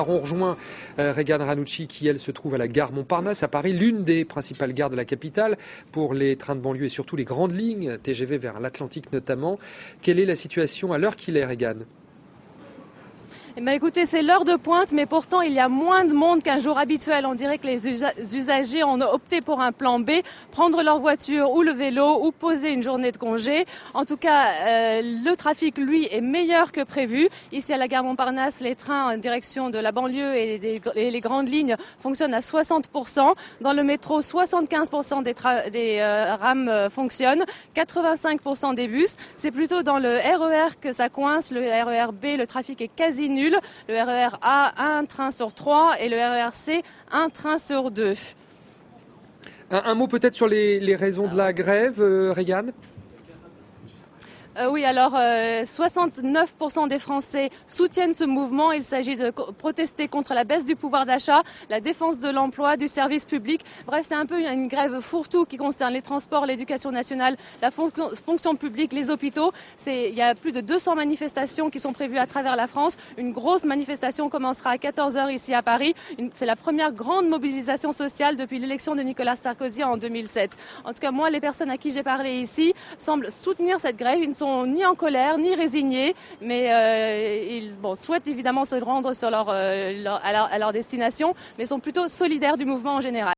Alors on rejoint Regan Ranucci qui, elle, se trouve à la gare Montparnasse à Paris, l'une des principales gares de la capitale pour les trains de banlieue et surtout les grandes lignes, TGV vers l'Atlantique notamment. Quelle est la situation à l'heure qu'il est, Regan ? Eh bien, écoutez, c'est l'heure de pointe, mais pourtant il y a moins de monde qu'un jour habituel. On dirait que les usagers ont opté pour un plan B, prendre leur voiture ou le vélo ou poser une journée de congé. En tout cas, le trafic, lui, est meilleur que prévu. Ici à la gare Montparnasse, les trains en direction de la banlieue et les grandes lignes fonctionnent à 60%. Dans le métro, 75% des rames fonctionnent, 85% des bus. C'est plutôt dans le RER que ça coince. Le RER B, le trafic est quasi nul. Le RER A, un train sur 3 et le RER C, un train sur 2. Un mot peut-être sur les raisons de la grève, Regan ? Oui, alors 69% des Français soutiennent ce mouvement. Il s'agit de protester contre la baisse du pouvoir d'achat, la défense de l'emploi, du service public. Bref, c'est un peu une grève fourre-tout qui concerne les transports, l'éducation nationale, la fonction publique, les hôpitaux. Il y a plus de 200 manifestations qui sont prévues à travers la France. Une grosse manifestation commencera à 14h ici à Paris. C'est la première grande mobilisation sociale depuis l'élection de Nicolas Sarkozy en 2007. En tout cas, moi, les personnes à qui j'ai parlé ici semblent soutenir cette grève. Ils ne sont ni en colère, ni résignés, mais ils souhaitent évidemment se rendre sur à leur destination, mais sont plutôt solidaires du mouvement en général.